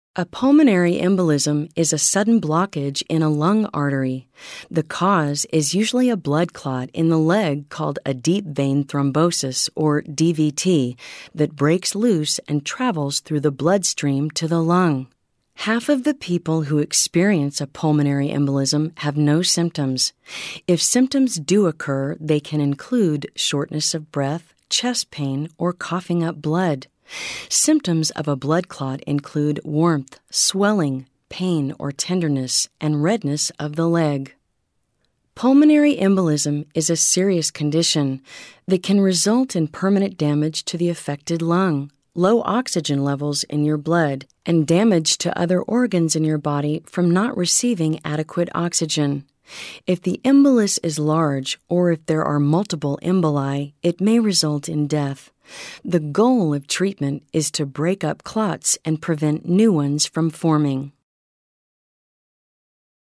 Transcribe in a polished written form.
A pulmonary embolism is a sudden blockage in a lung artery. The cause is usually a blood clot in the leg called a deep vein thrombosis, or DVT, that breaks loose and travels through the bloodstream to the lung. Half of the people who experience a pulmonary embolism have no symptoms. If symptoms do occur, they can include shortness of breath, chest pain, or coughing up blood. Symptoms of a blood clot include warmth, swelling, pain or tenderness, and redness of the leg. Pulmonary embolism is a serious condition that can result in permanent damage to the affected lung, low oxygen levels in your blood, and damage to other organs in your body from not receiving adequate oxygen. If the embolus is large or if there are multiple emboli, it may result in death. The goal of treatment is to break up clots and prevent new ones from forming.